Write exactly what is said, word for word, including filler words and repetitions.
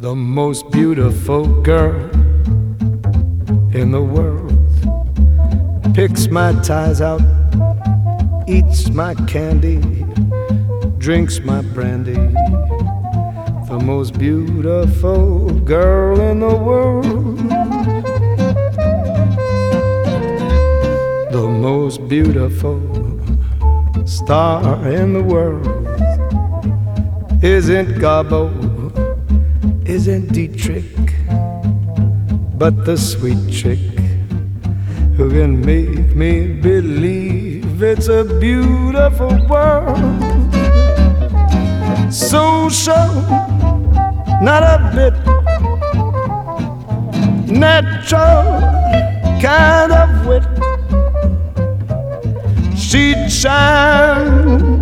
The most beautiful girl in the world picks my ties out, eats my candy, drinks my brandy. The most beautiful girl in the world, the most beautiful star in the world isn't Garbo, isn't Dietrich, but the sweet chick who can make me believe it's a beautiful world. Social, not a bit, natural kind of wit. She'd shine